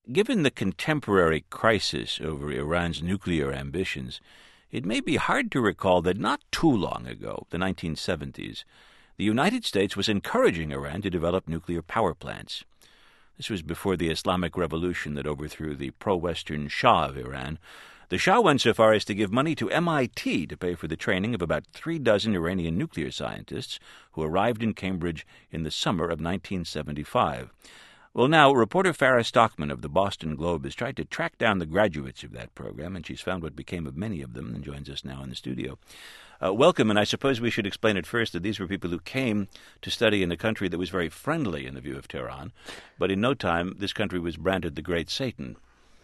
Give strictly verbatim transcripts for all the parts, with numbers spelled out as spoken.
Given the contemporary crisis over Iran's nuclear ambitions, it may be hard to recall that not too long ago, the nineteen seventies, the United States was encouraging Iran to develop nuclear power plants. This was before the Islamic Revolution that overthrew the pro-Western Shah of Iran. The Shah went so far as to give money to M I T to pay for the training of about three dozen Iranian nuclear scientists who arrived in Cambridge in the summer of nineteen seventy-five. Well, now, reporter Farah Stockman of the Boston Globe has tried to track down the graduates of that program, and she's found what became of many of them and joins us now in the studio. Uh, welcome, and I suppose we should explain at first that these were people who came to study in a country that was very friendly in the view of Tehran, but in no time this country was branded the Great Satan.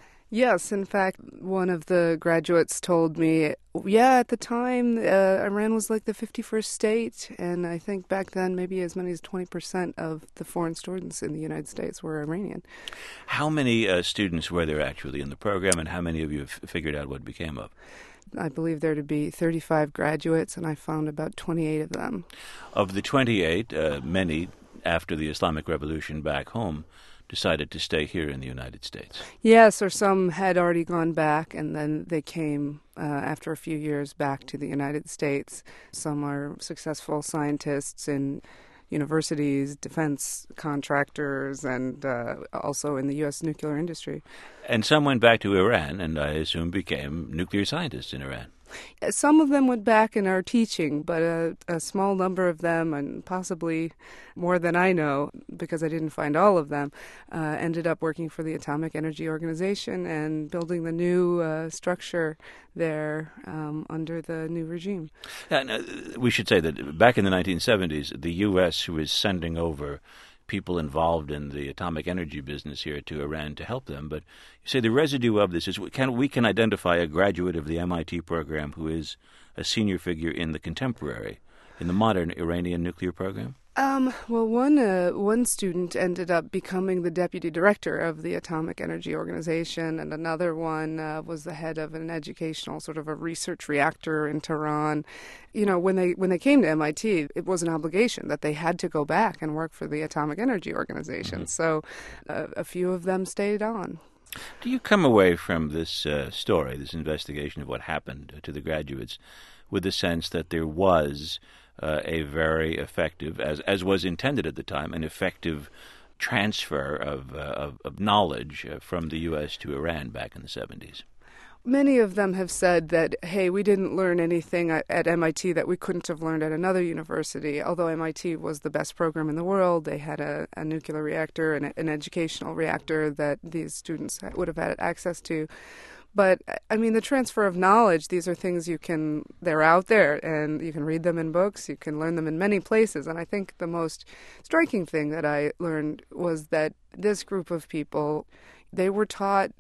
Yes, in fact, one of the graduates told me, yeah, at the time, uh, Iran was like the fifty-first state, and I think back then maybe as many as twenty percent of the foreign students in the United States were Iranian. How many uh, students were there actually in the program, and how many of you have figured out what became of? I believe there to be thirty-five graduates, and I found about twenty-eight of them. Of the twenty-eight, uh, many, after the Islamic Revolution back home, decided to stay here in the United States. Yes, or some had already gone back, and then they came uh, after a few years back to the United States. Some are successful scientists in universities, defense contractors, and uh, also in the U S nuclear industry. And some went back to Iran, and I assume became nuclear scientists in Iran. Some of them went back and are teaching, but a, a small number of them, and possibly more than I know, because I didn't find all of them, uh, ended up working for the Atomic Energy Organization and building the new uh, structure there um, under the new regime. And, uh, we should say that back in the nineteen seventies, the U S was sending over people involved in the atomic energy business here to Iran to help them. But you say the residue of this is we can, we can identify a graduate of the M I T program who is a senior figure in the contemporary, in the modern Iranian nuclear program? Um, well, one uh, one student ended up becoming the deputy director of the Atomic Energy Organization, and another one uh, was the head of an educational sort of a research reactor in Tehran. You know, when they when they came to M I T, it was an obligation that they had to go back and work for the Atomic Energy Organization. Mm-hmm. So uh, a few of them stayed on. Do you come away from this uh, story, this investigation of what happened to the graduates, with the sense that there was Uh, a very effective, as as was intended at the time, an effective transfer of uh, of, of knowledge uh, from the U S to Iran back in the seventies? Many of them have said that, hey, we didn't learn anything at, at M I T that we couldn't have learned at another university. Although M I T was the best program in the world, they had a, a nuclear reactor and a, an educational reactor that these students would have had access to. But, I mean, the transfer of knowledge, these are things you can, they're out there, and you can read them in books, you can learn them in many places. And I think the most striking thing that I learned was that this group of people, they were taught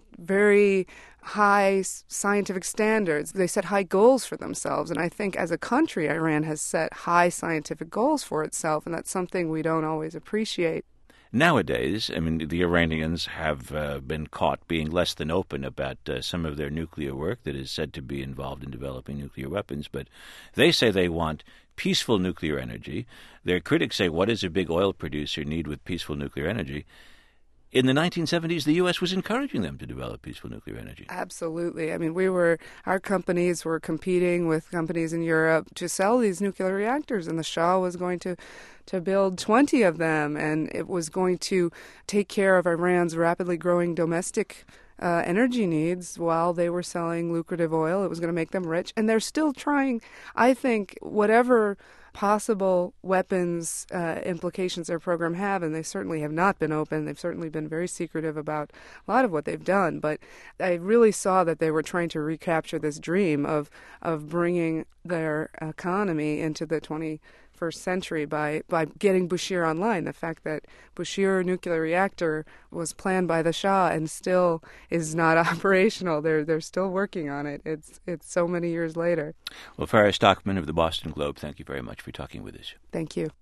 very high scientific standards. They set high goals for themselves. And I think as a country, Iran has set high scientific goals for itself, and that's something we don't always appreciate. Nowadays, I mean, the Iranians have uh, been caught being less than open about uh, some of their nuclear work that is said to be involved in developing nuclear weapons, but they say they want peaceful nuclear energy. Their critics say, what does a big oil producer need with peaceful nuclear energy? In the nineteen seventies, the U S was encouraging them to develop peaceful nuclear energy. Absolutely. I mean, we were, our companies were competing with companies in Europe to sell these nuclear reactors, and the Shah was going to, to build twenty of them, and it was going to take care of Iran's rapidly growing domestic uh, energy needs while they were selling lucrative oil. It was going to make them rich, and they're still trying, I think, whatever possible weapons uh, implications their program have, and they certainly have not been open. They've certainly been very secretive about a lot of what they've done, but I really saw that they were trying to recapture this dream of of bringing their economy into the twenty-first century by, by getting Bushehr online. The fact that Bushehr nuclear reactor was planned by the Shah and still is not operational. They're they're still working on it. It's it's so many years later. Well, Farah Stockman of the Boston Globe, thank you very much for talking with us. Thank you.